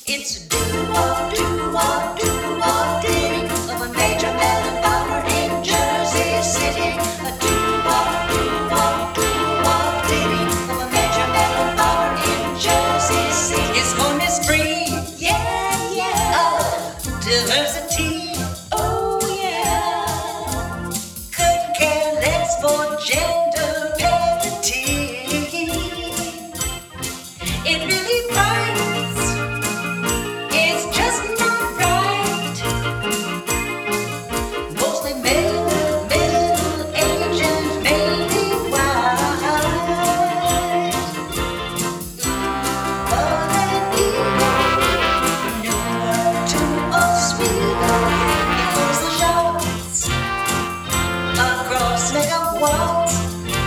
It's a doo-wop, doo-wop, doo-wop ditty of a major melon farmer in Jersey City. A doo-wop, doo-wop, doo-wop ditty of a major melon farmer in Jersey City. His home is free, yeah, yeah. Diversity, oh yeah. Couldn't care less for gender parity. It really bites. It's just not right. Mostly middle-aged and mainly white. But an ego, newer to Oswego. He calls the shots across makeup walls.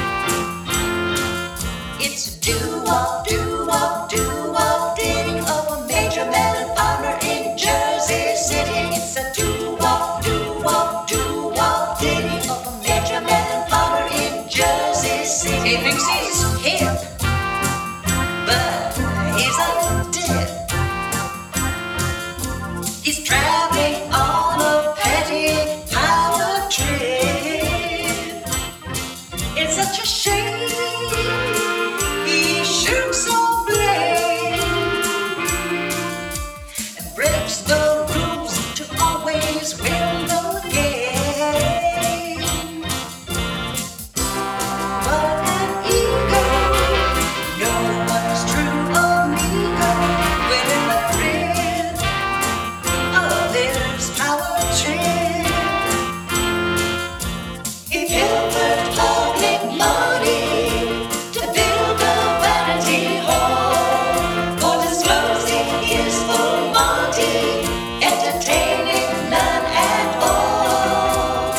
It's a doo-wop, doo-wop, doo-wop ditty of a major melon farmer in Jersey City. It's a doo-wop, doo-wop, doo-wop ditty of a major melon farmer in Jersey City. He thinks he's hip, but he's a dip. He's traveling on a petty power trip. It's such a shame. He shoots so blame and breaks the rules to always win the game. But an ego, no one's true amigo. We're in the thrill of this power trip. He pilfered public money to build a vanity hall. For disclosing his full Monty, entertaining none at all.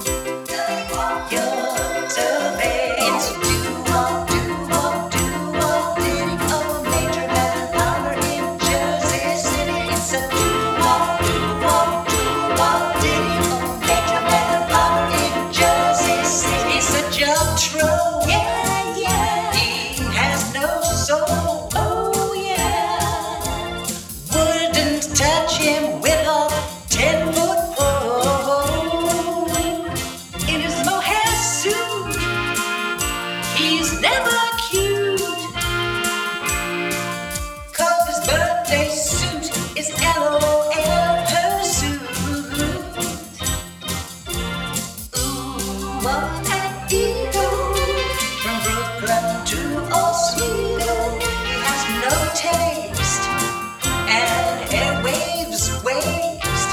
Young survey. It's a doo-wop, doo-wop, doo-wop ditty of a major melon farmer in Jersey City. It's a doo-wop, doo-wop, doo-wop ditty of a major melon farmer in Jersey City. He's a jug troll, yeah, yeah. He has no soul, oh yeah. Wouldn't touch him with a 10-foot pole. In his mohair suit, he's never cute. 'Cause his birthday suit is LOL pursuit. Ooh, what an ego. From Brooklyn to Oswego, he has no taste and airwaves waste.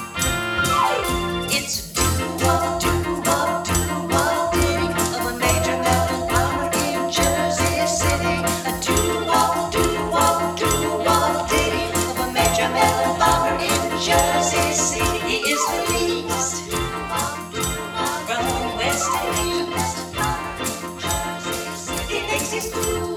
It's a doo-wop, doo-wop, doo-wop ditty of a major melon farmer in Jersey City. A doo-wop, doo-wop, doo-wop ditty of a major melon farmer in Jersey City. He is released from west to east. He thinks he's cool.